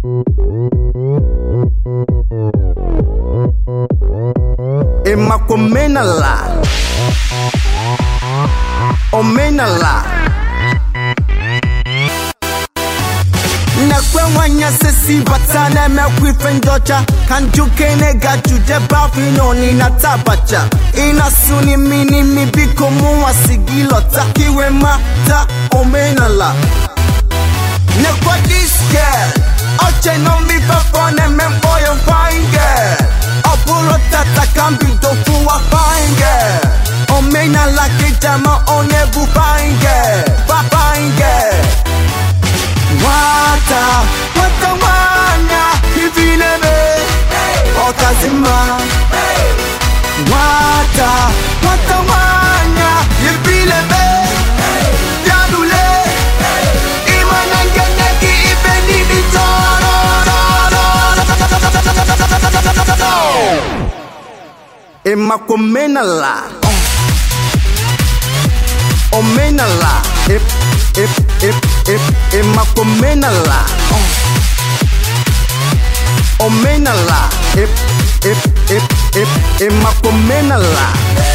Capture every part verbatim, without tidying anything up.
Emakumenala Omenala Nakwe wanya sesi batana me kwifen docha Kanjuke ne gaju de bafino ni natabacha Ina suni mini mi biko muwa sigilota Kiwe mata omenala Nakwa this girl Oche no mi papone me boy on fine girl Opuro tata kambi do fuwa fine girl Omenala kijama onebu fine girl Fa fine girl Wata, wata wana, hivile me, otazima. Wata, wata wana, hivile me, yadule. Imananganeki ibeni mitoro. Emakumenala, omenala, ip, ip, ip, ip, emakumenala, omenala, ip, ip, ip, ip, emakumenala,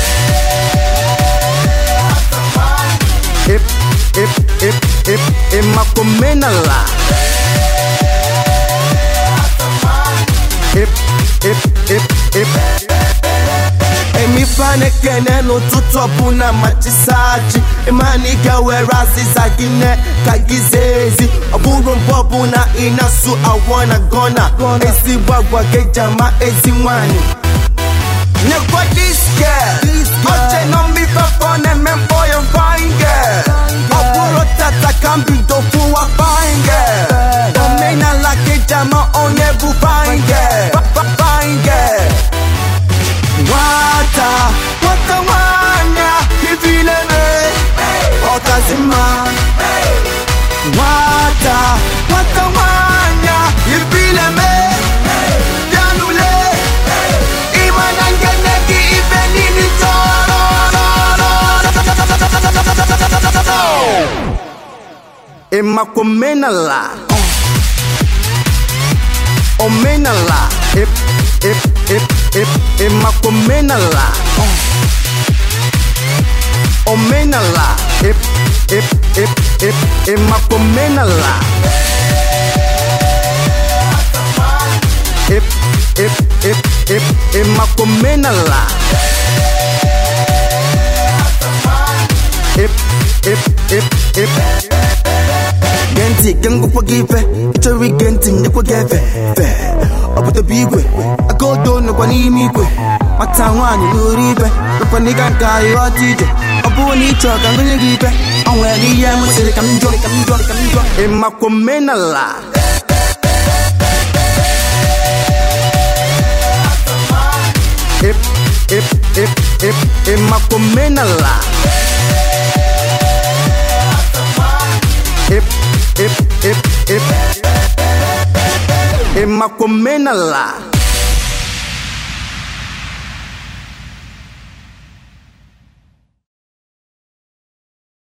ip, ip, ip, ip, emakumenala, ip, ip, ip, ip. Emi fane kene no tutopu na machisachi Imani gawe razi sagine kagizezi Oburu mbobu na inasu awana gona Ezi wagwa gejama ezi wani Nekwa this girl Oche no mi fafone memboyo fine girl Oburu tata kambi dofu wa fine girl Omena la gejama onebu fine girl Fine girl Wata, wata wana, hivile me, otazima. Wata, wata wana, hivile me, yanule. Imananganeki ibeni mitoro. Emakumenala, omenala, ip, ip, ip, ip, emakumenala, omenala, ip, ip, ip, ip, emakumenala, ip, ip, ip, ip, emakumenala, ip, ip, ip, ip. Genti, gengu forgive, ichori genti, ndekwa geve, fe. Obuto bigwe, agodo no kwani migwe. Matawani nuribe, kwani kanka yotije. Obu ni choka ngule gibe. Onwe ni ya musiri kamjo, kamjo, kamjo. Emakumenala. Ip, ip, ip, ip, emakumenala. Ip, ip, ip, ip, emakumenala.